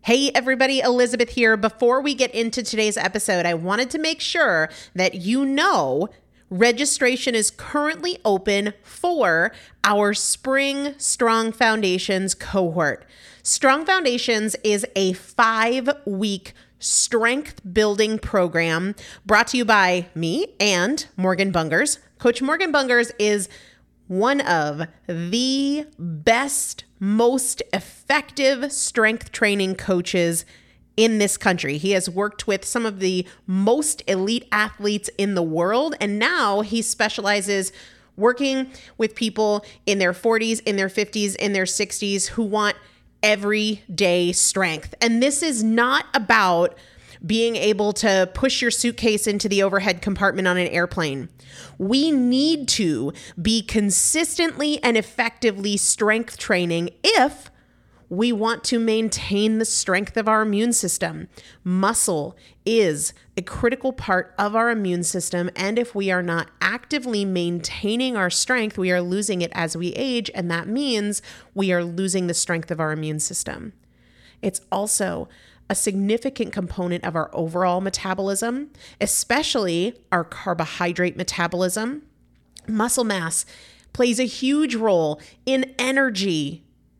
Hey everybody, Elizabeth here. Before we get into today's episode, I wanted to make sure that you know registration is currently open for our Spring Strong Foundations cohort. Strong Foundations is a 5-week strength building program brought to you by me and Morgan Bungers. Coach Morgan Bungers is one of the best, most effective strength training coaches in this country. He has worked with some of the most elite athletes in the world, and now he specializes working with people in their 40s, in their 50s, in their 60s who want everyday strength. And this is not about being able to push your suitcase into the overhead compartment on an airplane. We need to be consistently and effectively strength training if we want to maintain the strength of our immune system. Muscle is a critical part of our immune system, and if we are not actively maintaining our strength, we are losing it as we age, and that means we are losing the strength of our immune system. It's also a significant component of our overall metabolism, especially our carbohydrate metabolism. Muscle mass plays a huge role in energy,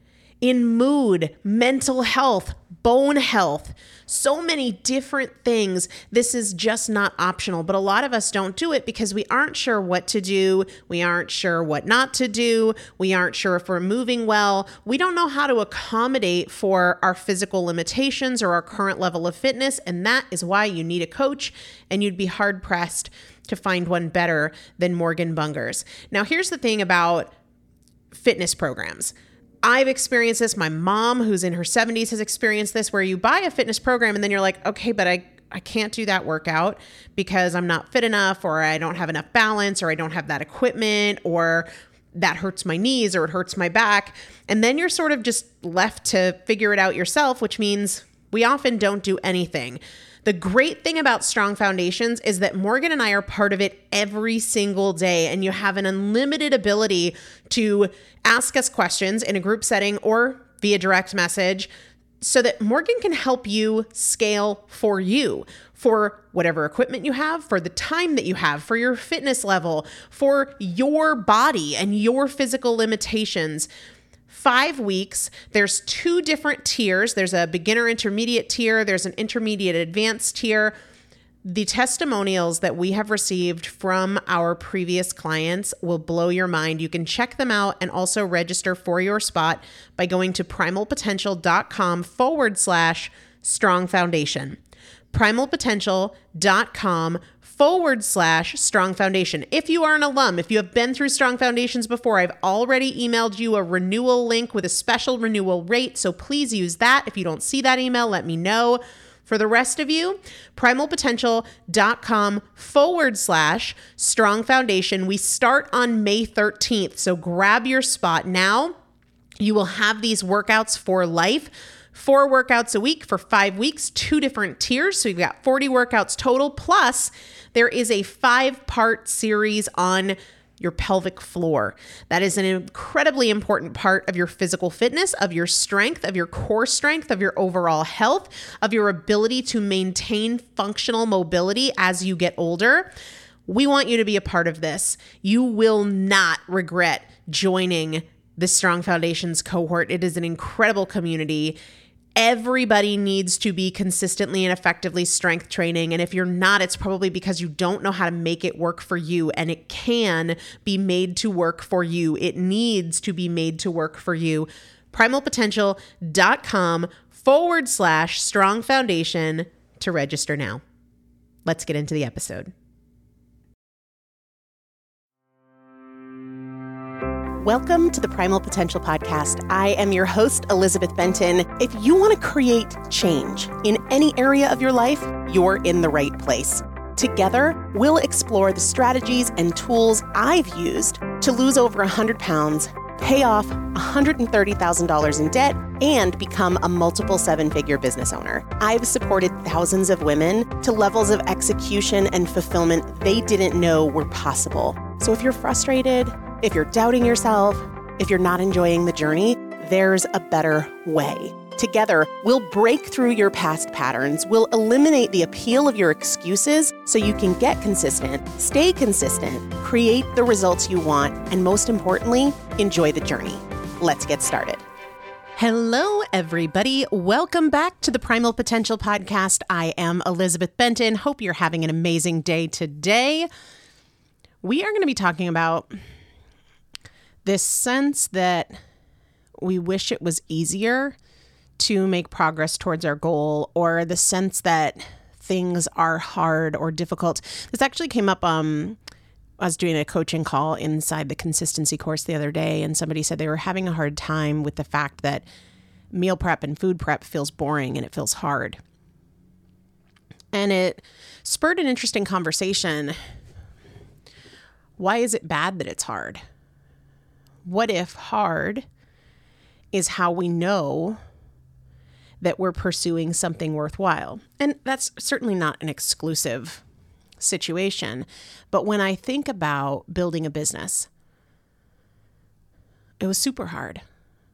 in mood, mental health, bone health, so many different things. This is just not optional, but a lot of us don't do it because we aren't sure what to do. We aren't sure what not to do. We aren't sure if we're moving well. We don't know how to accommodate for our physical limitations or our current level of fitness, and that is why you need a coach, and you'd be hard-pressed to find one better than Morgan Bungers. Now, here's the thing about fitness programs. I've experienced this. My mom, who's in her 70s, has experienced this, where you buy a fitness program and then you're like, okay, but I can't do that workout because I'm not fit enough, or I don't have enough balance, or I don't have that equipment, or that hurts my knees, or it hurts my back. And then you're sort of just left to figure it out yourself, which means we often don't do anything. The great thing about Strong Foundations is that Morgan and I are part of it every single day, and you have an unlimited ability to ask us questions in a group setting or via direct message so that Morgan can help you scale for you, for whatever equipment you have, for the time that you have, for your fitness level, for your body and your physical limitations. 5 weeks, there's 2 different tiers. There's a beginner intermediate tier. There's an intermediate advanced tier. The testimonials that we have received from our previous clients will blow your mind. You can check them out and also register for your spot by going to primalpotential.com/strong foundation. primalpotential.com/strong foundation. If you are an alum, if you have been through Strong Foundations before, I've already emailed you a renewal link with a special renewal rate, so please use that. If you don't see that email, let me know. For the rest of you, primalpotential.com/strong foundation. We start on May 13th, so grab your spot now. You will have these workouts for life. 4 workouts a week for 5 weeks, 2 different tiers. So you've got 40 workouts total. Plus, there is a 5-part series on your pelvic floor. That is an incredibly important part of your physical fitness, of your strength, of your core strength, of your overall health, of your ability to maintain functional mobility as you get older. We want you to be a part of this. You will not regret joining the Strong Foundations cohort. It is an incredible community. Everybody needs to be consistently and effectively strength training. And if you're not, it's probably because you don't know how to make it work for you. And it can be made to work for you. It needs to be made to work for you. primalpotential.com/strong foundation to register now. Let's get into the episode. Welcome to the Primal Potential Podcast. I am your host, Elizabeth Benton. If you want to create change in any area of your life, you're in the right place. Together, we'll explore the strategies and tools I've used to lose over 100 pounds, pay off $130,000 in debt, and become a multiple 7-figure business owner. I've supported thousands of women to levels of execution and fulfillment they didn't know were possible. So if you're frustrated, if you're doubting yourself, if you're not enjoying the journey, there's a better way. Together, we'll break through your past patterns, we'll eliminate the appeal of your excuses so you can get consistent, stay consistent, create the results you want, and most importantly, enjoy the journey. Let's get started. Hello, everybody. Welcome back to the Primal Potential Podcast. I am Elizabeth Benton. Hope you're having an amazing day today. We are going to be talking about this sense that we wish it was easier to make progress towards our goal, or the sense that things are hard or difficult. This actually came up, I was doing a coaching call inside the consistency course the other day, and somebody said they were having a hard time with the fact that meal prep and food prep feels boring and it feels hard. And it spurred an interesting conversation. Why is it bad that it's hard? What if hard is how we know that we're pursuing something worthwhile? And that's certainly not an exclusive situation. But when I think about building a business, it was super hard.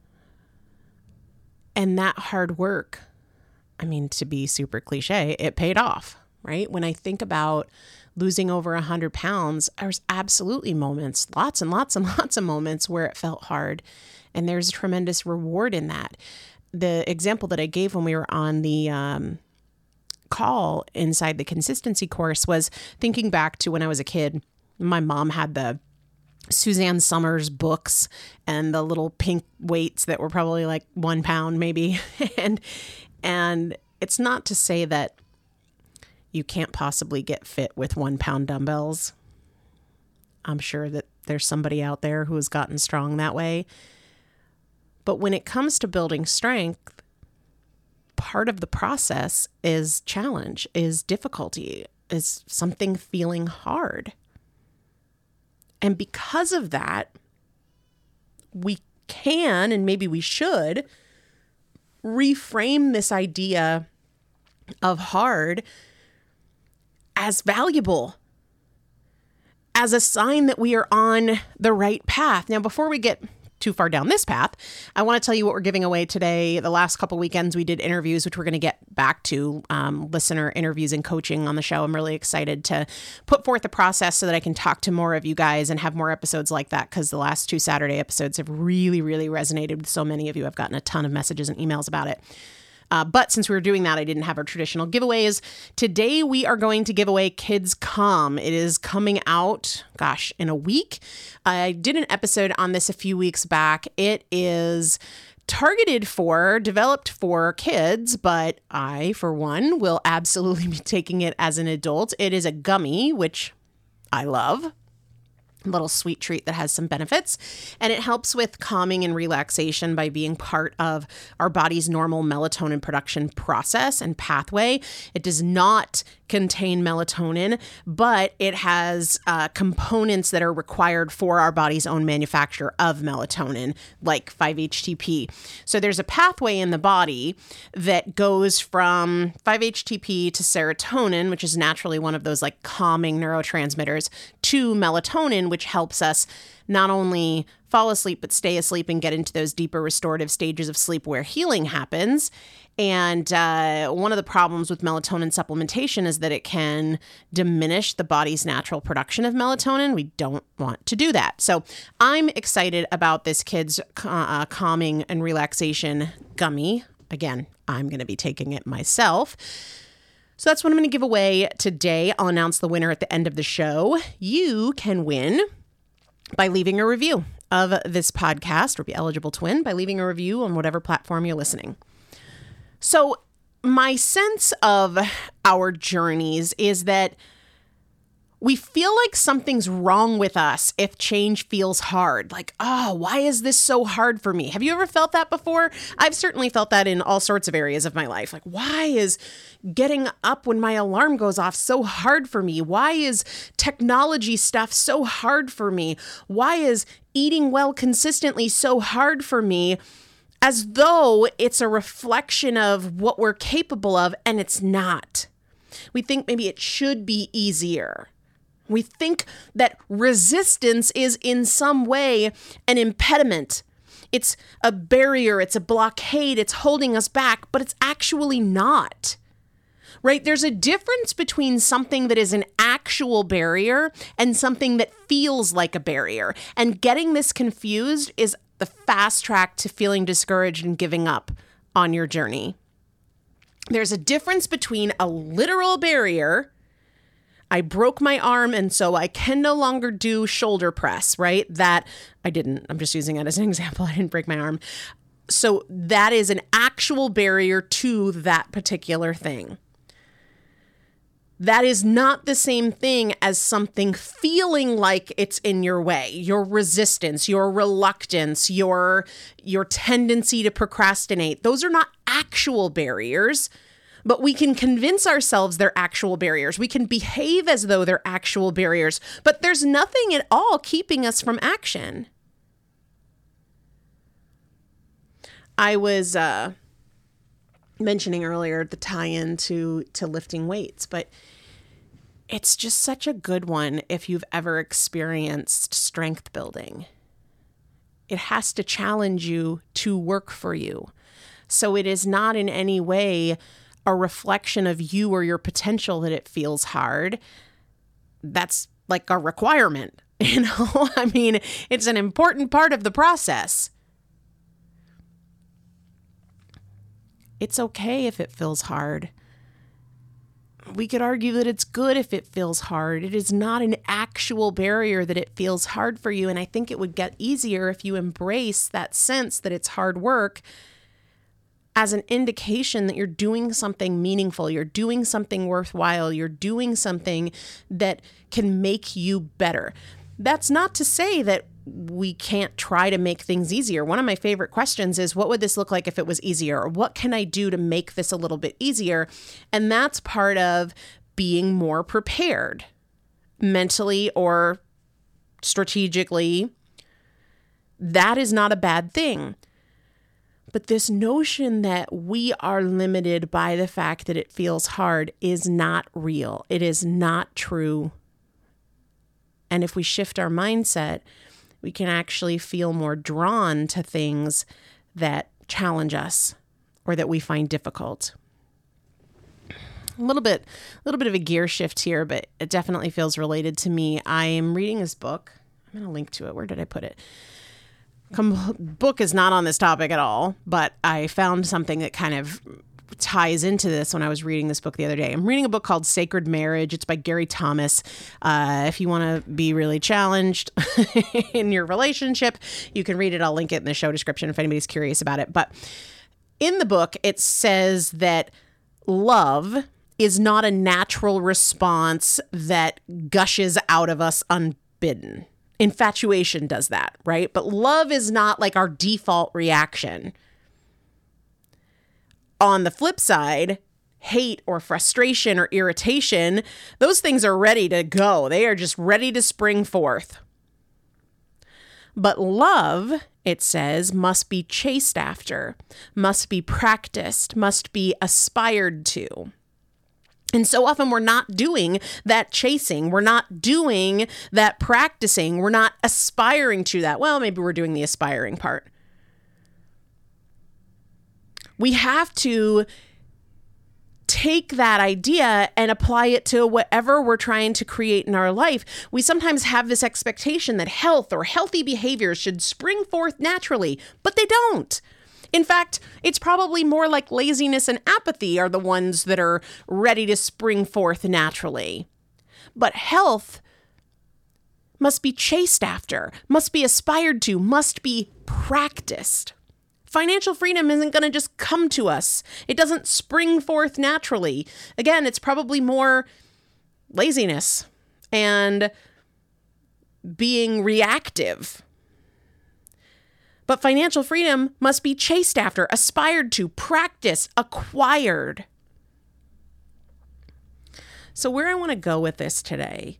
And that hard work, I mean, to be super cliche, it paid off, right? When I think about losing over 100 pounds, there's absolutely moments, lots and lots and lots of moments where it felt hard. And there's a tremendous reward in that. The example that I gave when we were on the call inside the consistency course was thinking back to when I was a kid. My mom had the Suzanne Somers books and the little pink weights that were probably like 1 pound maybe. and it's not to say that you can't possibly get fit with 1 pound dumbbells. I'm sure that there's somebody out there who has gotten strong that way. But when it comes to building strength, part of the process is challenge, is difficulty, is something feeling hard. And because of that, we can, and maybe we should, reframe this idea of hard as valuable, as a sign that we are on the right path. Now, before we get too far down this path, I want to tell you what we're giving away today. The last couple weekends we did interviews, which we're going to get back to, listener interviews and coaching on the show. I'm really excited to put forth the process so that I can talk to more of you guys and have more episodes like that, because the last 2 Saturday episodes have really, really resonated with so many of you. I've gotten a ton of messages and emails about it. But since we were doing that, I didn't have our traditional giveaways. Today, we are going to give away Kids Calm. It is coming out, in a week. I did an episode on this a few weeks back. It is developed for kids, but I, for one, will absolutely be taking it as an adult. It is a gummy, which I love. Little sweet treat that has some benefits, and it helps with calming and relaxation by being part of our body's normal melatonin production process and pathway. It does not contain melatonin, but it has components that are required for our body's own manufacture of melatonin, like 5-HTP. So there's a pathway in the body that goes from 5-HTP to serotonin, which is naturally one of those like calming neurotransmitters, to melatonin, which helps us not only fall asleep, but stay asleep and get into those deeper restorative stages of sleep where healing happens. And one of the problems with melatonin supplementation is that it can diminish the body's natural production of melatonin. We don't want to do that. So I'm excited about this Kids Calming and Relaxation Gummy. Again, I'm going to be taking it myself. So that's what I'm going to give away today. I'll announce the winner at the end of the show. You can win by leaving a review of this podcast, or be eligible to win by leaving a review on whatever platform you're listening. So my sense of our journeys is that we feel like something's wrong with us if change feels hard. Like, oh, why is this so hard for me? Have you ever felt that before? I've certainly felt that in all sorts of areas of my life. Like, why is getting up when my alarm goes off so hard for me? Why is technology stuff so hard for me? Why is eating well consistently so hard for me? As though it's a reflection of what we're capable of, and it's not. We think maybe it should be easier. We think that resistance is in some way an impediment. It's a barrier, it's a blockade, it's holding us back, but it's actually not. Right? There's a difference between something that is an actual barrier and something that feels like a barrier. And getting this confused is the fast track to feeling discouraged and giving up on your journey. There's a difference between a literal barrier. I broke my arm and so I can no longer do shoulder press, right? That I didn't. I'm just using it as an example. I didn't break my arm. So that is an actual barrier to that particular thing. That is not the same thing as something feeling like it's in your way. Your resistance, your reluctance, your tendency to procrastinate. Those are not actual barriers, but we can convince ourselves they're actual barriers. We can behave as though they're actual barriers, but there's nothing at all keeping us from action. I was mentioning earlier the tie-in to lifting weights, but it's just such a good one if you've ever experienced strength building. It has to challenge you to work for you. So it is not in any way a reflection of you or your potential that it feels hard. That's like a requirement, I mean, it's an important part of the process. It's okay if it feels hard. We could argue that it's good if it feels hard. It is not an actual barrier that it feels hard for you. And I think it would get easier if you embrace that sense that it's hard work as an indication that you're doing something meaningful, you're doing something worthwhile, you're doing something that can make you better. That's not to say that we can't try to make things easier. One of my favorite questions is, what would this look like if it was easier? Or what can I do to make this a little bit easier? And that's part of being more prepared mentally or strategically. That is not a bad thing. But this notion that we are limited by the fact that it feels hard is not real. It is not true. And if we shift our mindset, we can actually feel more drawn to things that challenge us or that we find difficult. A little bit of a gear shift here, but it definitely feels related to me. I am reading this book. I'm going to link to it. Where did I put it? Book is not on this topic at all, but I found something that kind of ties into this when I was reading this book the other day. I'm reading a book called Sacred Marriage. It's by Gary Thomas. If you want to be really challenged in your relationship, you can read it. I'll link it in the show description if anybody's curious about it. But in the book, it says that love is not a natural response that gushes out of us unbidden. Infatuation does that, right? But love is not like our default reaction. On the flip side, hate or frustration or irritation, those things are ready to go. They are just ready to spring forth. But love, it says, must be chased after, must be practiced, must be aspired to. And so often we're not doing that chasing. We're not doing that practicing. We're not aspiring to that. Well, maybe we're doing the aspiring part. We have to take that idea and apply it to whatever we're trying to create in our life. We sometimes have this expectation that health or healthy behaviors should spring forth naturally, but they don't. In fact, it's probably more like laziness and apathy are the ones that are ready to spring forth naturally. But health must be chased after, must be aspired to, must be practiced. Financial freedom isn't going to just come to us. It doesn't spring forth naturally. Again, it's probably more laziness and being reactive. But financial freedom must be chased after, aspired to, practiced, acquired. So where I want to go with this today,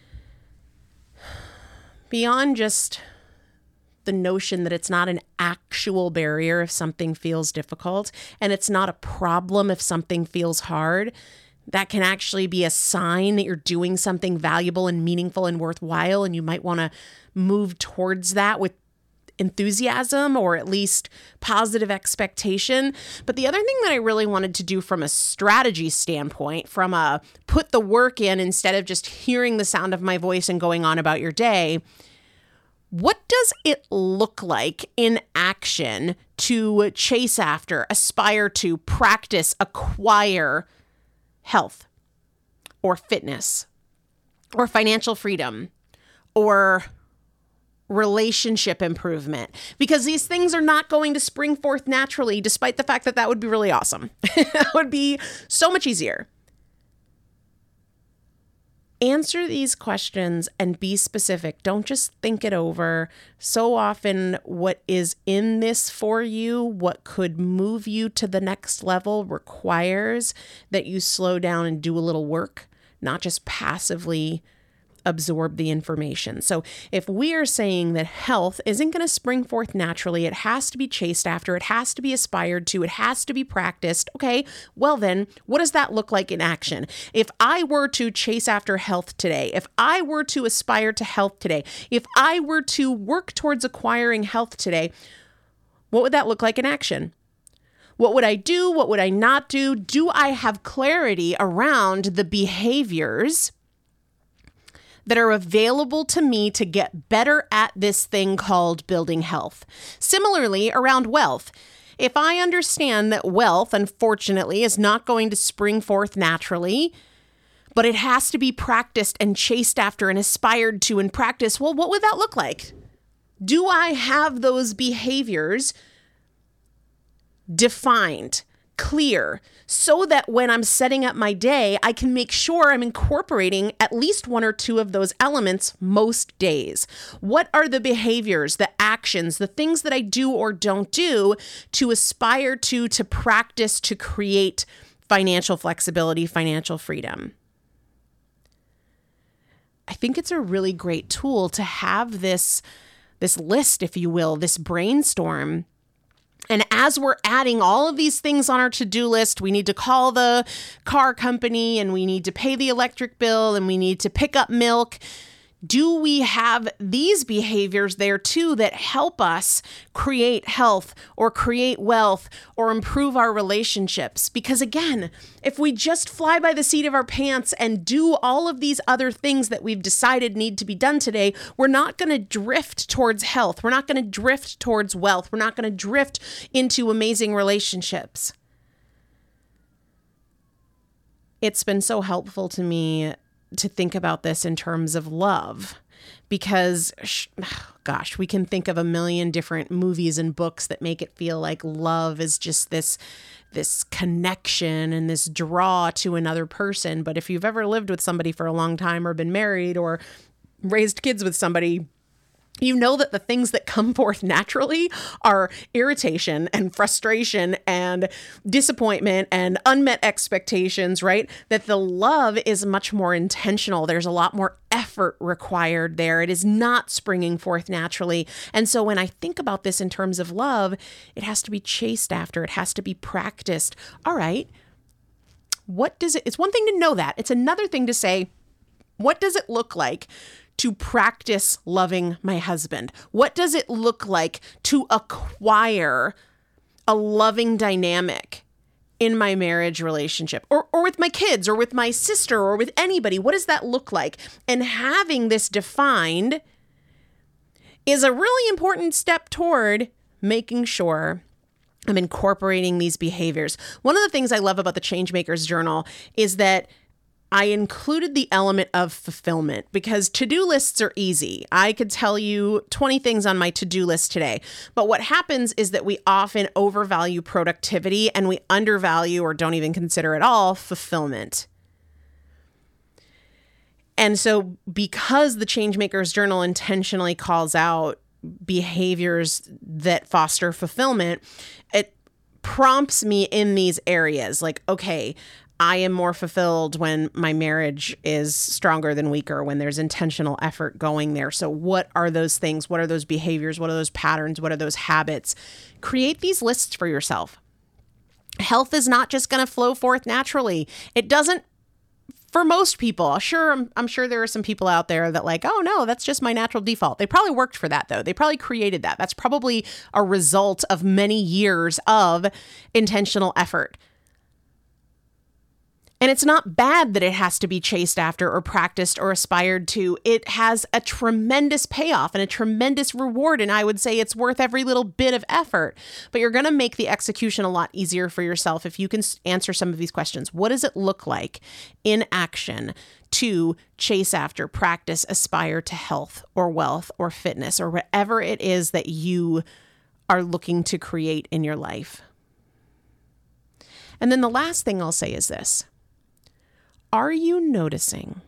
beyond just the notion that it's not an actual barrier if something feels difficult, and it's not a problem if something feels hard, that can actually be a sign that you're doing something valuable and meaningful and worthwhile, and you might want to move towards that with enthusiasm or at least positive expectation. But the other thing that I really wanted to do from a strategy standpoint, from a put the work in instead of just hearing the sound of my voice and going on about your day, what does it look like in action to chase after, aspire to, practice, acquire health or fitness or financial freedom or relationship improvement? Because these things are not going to spring forth naturally, despite the fact that that would be really awesome. That would be so much easier. Answer these questions and be specific. Don't just think it over. So often what is in this for you, what could move you to the next level, requires that you slow down and do a little work, not just passively absorb the information. So if we are saying that health isn't going to spring forth naturally, it has to be chased after, it has to be aspired to, it has to be practiced. Okay, well then, what does that look like in action? If I were to chase after health today, if I were to aspire to health today, if I were to work towards acquiring health today, what would that look like in action? What would I do? What would I not do? Do I have clarity around the behaviors that are available to me to get better at this thing called building health? Similarly, around wealth. If I understand that wealth, unfortunately, is not going to spring forth naturally, but it has to be practiced and chased after and aspired to and practiced, well, what would that look like? Do I have those behaviors defined, clear, so that when I'm setting up my day, I can make sure I'm incorporating at least one or two of those elements most days? What are the behaviors, the actions, the things that I do or don't do to aspire to practice, to create financial flexibility, financial freedom? I think it's a really great tool to have this list, if you will, this brainstorm. And as we're adding all of these things on our to-do list, we need to call the car company and we need to pay the electric bill and we need to pick up milk. Do we have these behaviors there too that help us create health or create wealth or improve our relationships? Because again, if we just fly by the seat of our pants and do all of these other things that we've decided need to be done today, we're not going to drift towards health. We're not going to drift towards wealth. We're not going to drift into amazing relationships. It's been so helpful to me to think about this in terms of love, because gosh, we can think of a million different movies and books that make it feel like love is just this connection and this draw to another person. But if you've ever lived with somebody for a long time or been married or raised kids with somebody, you know that the things that come forth naturally are irritation and frustration and disappointment and unmet expectations, right? That the love is much more intentional. There's a lot more effort required there. It is not springing forth naturally. And so when I think about this in terms of love, it has to be chased after. It has to be practiced. All right. It's one thing to know that. It's another thing to say, what does it look like to practice loving my husband? What does it look like to acquire a loving dynamic in my marriage relationship or with my kids or with my sister or with anybody? What does that look like? And having this defined is a really important step toward making sure I'm incorporating these behaviors. One of the things I love about the Changemakers Journal is that I included the element of fulfillment, because to-do lists are easy. I could tell you 20 things on my to-do list today. But what happens is that we often overvalue productivity and we undervalue or don't even consider at all fulfillment. And so because the Changemakers Journal intentionally calls out behaviors that foster fulfillment, it prompts me in these areas like, okay, I am more fulfilled when my marriage is stronger than weaker, when there's intentional effort going there. So what are those things? What are those behaviors? What are those patterns? What are those habits? Create these lists for yourself. Health is not just going to flow forth naturally. It doesn't For most people, sure, I'm sure there are some people out there that like, oh no, that's just my natural default. They probably worked for that though. They probably created that. That's probably a result of many years of intentional effort. And it's not bad that it has to be chased after or practiced or aspired to. It has a tremendous payoff and a tremendous reward. And I would say it's worth every little bit of effort. But you're going to make the execution a lot easier for yourself if you can answer some of these questions. What does it look like in action to chase after, practice, aspire to health or wealth or fitness or whatever it is that you are looking to create in your life? And then the last thing I'll say is this. Are you noticing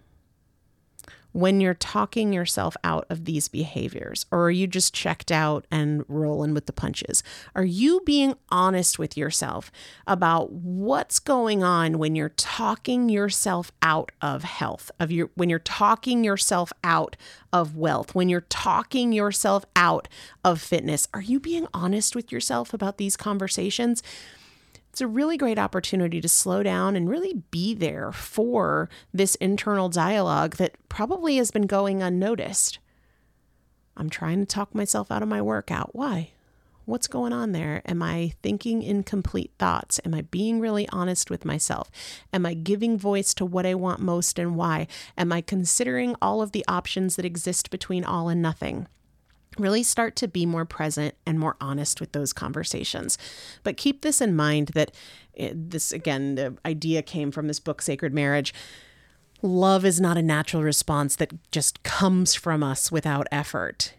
when you're talking yourself out of these behaviors, or are you just checked out and rolling with the punches? Are you being honest with yourself about what's going on when you're talking yourself out of health, when you're talking yourself out of wealth, when you're talking yourself out of fitness? Are you being honest with yourself about these conversations? It's a really great opportunity to slow down and really be there for this internal dialogue that probably has been going unnoticed. I'm trying to talk myself out of my workout. Why? What's going on there? Am I thinking incomplete thoughts? Am I being really honest with myself? Am I giving voice to what I want most and why? Am I considering all of the options that exist between all and nothing? Really start to be more present and more honest with those conversations. But keep this in mind that the idea came from this book, Sacred Marriage. Love is not a natural response that just comes from us without effort.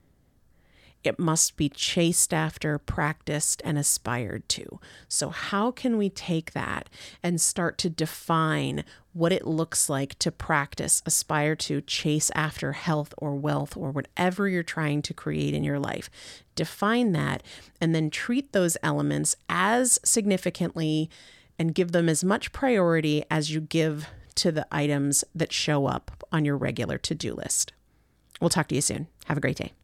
It must be chased after, practiced, and aspired to. So how can we take that and start to define what it looks like to practice, aspire to, chase after health or wealth or whatever you're trying to create in your life? Define that and then treat those elements as significantly and give them as much priority as you give to the items that show up on your regular to-do list. We'll talk to you soon. Have a great day.